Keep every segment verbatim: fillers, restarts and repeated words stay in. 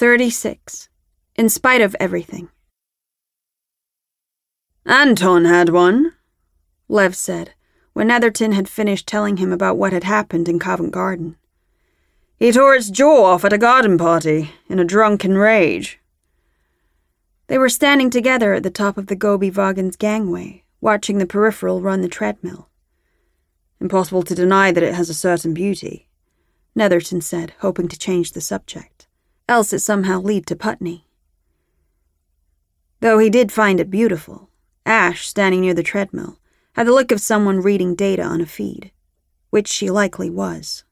thirty-six. In spite of everything. Anton had one, Lev said, when Netherton had finished telling him about what had happened in Covent Garden. He tore its jaw off at a garden party, in a drunken rage. They were standing together at the top of the Gobi Vagon's gangway, watching the peripheral run the treadmill. Impossible to deny that it has a certain beauty, Netherton said, hoping to change the subject, else it somehow lead to Putney. Though he did find it beautiful, Ash, standing near the treadmill, had the look of someone reading data on a feed, which she likely was.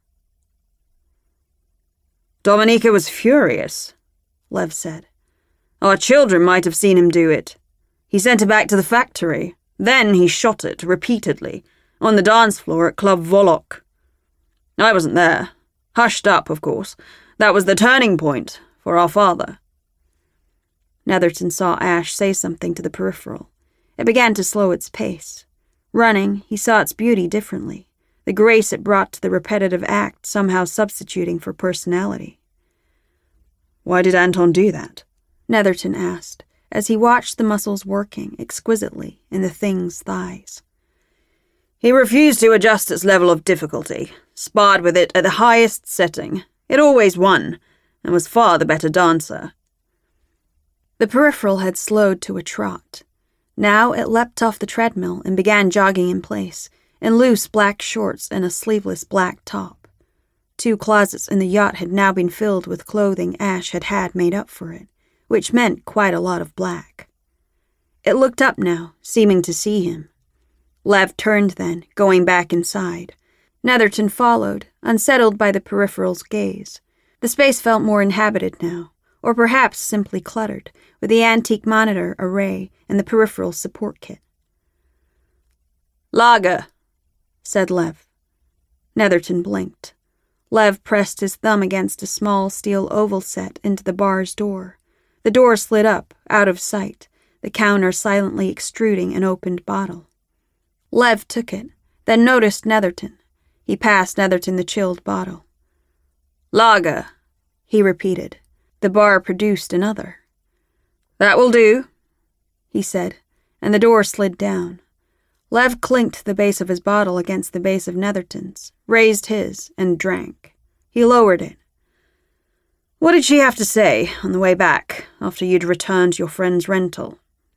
Dominica was furious, Lev said. Our children might have seen him do it. He sent it back to the factory. Then he shot it repeatedly, on the dance floor at Club Volok. I wasn't there. Hushed up, of course. That was the turning point for our father. Netherton saw Ash say something to the peripheral. It began to slow its pace. Running, he saw its beauty differently, the grace it brought to the repetitive act somehow substituting for personality. Why did Anton do that? Netherton asked, as he watched the muscles working exquisitely in the thing's thighs. He refused to adjust its level of difficulty, sparred with it at the highest setting. It always won, and was far the better dancer. The peripheral had slowed to a trot. Now it leapt off the treadmill and began jogging in place, in loose black shorts and a sleeveless black top. Two closets in the yacht had now been filled with clothing Ash had had made up for it, which meant quite a lot of black. It looked up now, seeming to see him. Lev turned then, going back inside. Netherton followed, unsettled by the peripheral's gaze. The space felt more inhabited now, or perhaps simply cluttered, with the antique monitor array and the peripheral support kit. Lager, said Lev. Netherton blinked. Lev pressed his thumb against a small steel oval set into the bar's door. The door slid up, out of sight, the counter silently extruding an opened bottle. Lev took it, then noticed Netherton. He passed Netherton the chilled bottle. Lager, he repeated. The bar produced another. That will do, he said, and the door slid down. Lev clinked the base of his bottle against the base of Netherton's, raised his, and drank. He lowered it. What did she have to say on the way back, after you'd returned your friend's rental?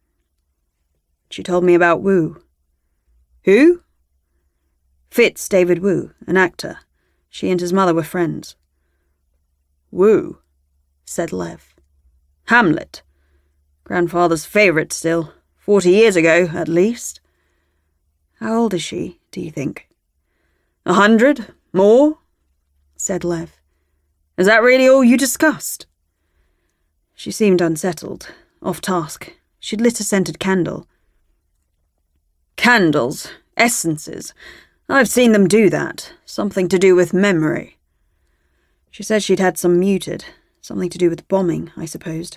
She told me about Wu. Who? Fitz David Wu, an actor. She and his mother were friends. Wu, said Lev. Hamlet. Grandfather's favourite still. Forty years ago, at least. How old is she, do you think? A hundred? More? Said Lev. Is that really all you discussed? She seemed unsettled, off task. She'd lit a scented candle. Candles, essences. I've seen them do that. Something to do with memory. She said she'd had some muted. Something to do with bombing, I supposed.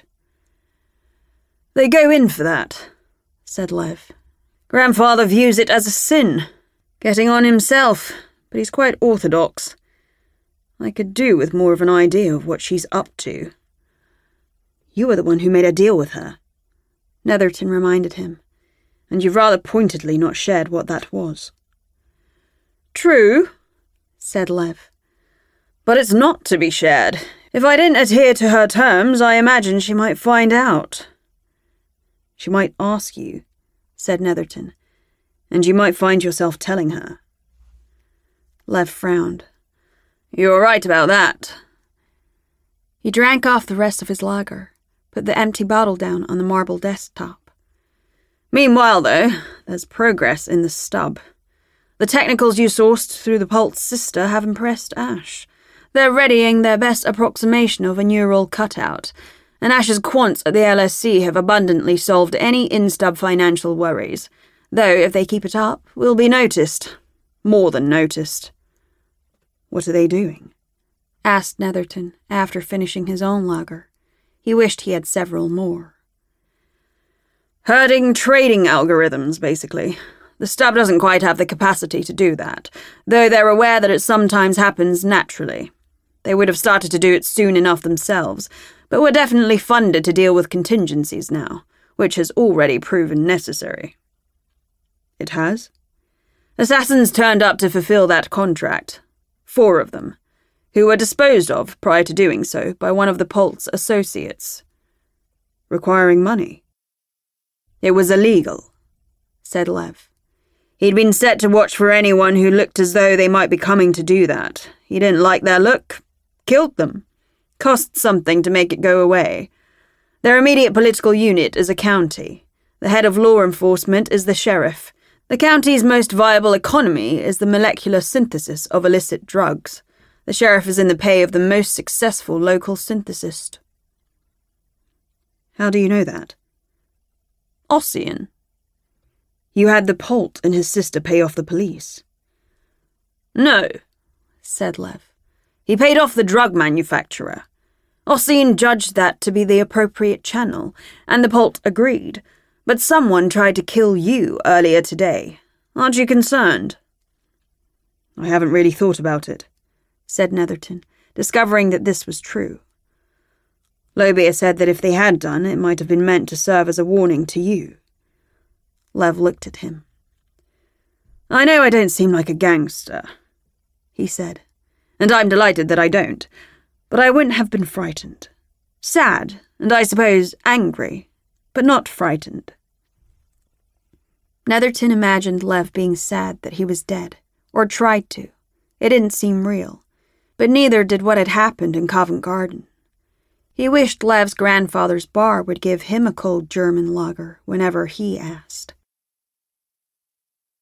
They go in for that, said Lev. Grandfather views it as a sin. Getting on himself, but he's quite orthodox. I could do with more of an idea of what she's up to. You were the one who made a deal with her, Netherton reminded him, and you've rather pointedly not shared what that was. True, said Lev. But it's not to be shared. If I didn't adhere to her terms, I imagine she might find out. She might ask you, said Netherton, and you might find yourself telling her. Lev frowned. You're right about that. He drank off the rest of his lager, put the empty bottle down on the marble desktop. Meanwhile, though, there's progress in the stub. The technicals you sourced through the Pulse sister have impressed Ash. They're readying their best approximation of a neural cutout, and Ash's quants at the L S C have abundantly solved any in-stub financial worries, though if they keep it up, we'll be noticed. More than noticed. What are they doing? Asked Netherton, after finishing his own lager. He wished he had several more. Herding trading algorithms, basically. The stub doesn't quite have the capacity to do that, though they're aware that it sometimes happens naturally. They would have started to do it soon enough themselves, but we're definitely funded to deal with contingencies now, which has already proven necessary. It has? Assassins turned up to fulfill that contract. Four of them, who were disposed of prior to doing so by one of the Polt's associates. Requiring money. It was illegal, said Lev. He'd been set to watch for anyone who looked as though they might be coming to do that. He didn't like their look. Killed them. Cost something to make it go away. Their immediate political unit is a county. The head of law enforcement is the sheriff. The county's most viable economy is the molecular synthesis of illicit drugs. The sheriff is in the pay of the most successful local synthesist. How do you know that? Ossian. You had the Polt and his sister pay off the police. No, said Lev. He paid off the drug manufacturer. Ossian judged that to be the appropriate channel, and the Polt agreed. But someone tried to kill you earlier today. Aren't you concerned? I haven't really thought about it, said Netherton, discovering that this was true. Lobia said that if they had done, it might have been meant to serve as a warning to you. Lev looked at him. I know I don't seem like a gangster, he said, and I'm delighted that I don't, but I wouldn't have been frightened. Sad, and I suppose angry, but not frightened. Netherton imagined Lev being sad that he was dead, or tried to. It didn't seem real, but neither did what had happened in Covent Garden. He wished Lev's grandfather's bar would give him a cold German lager whenever he asked.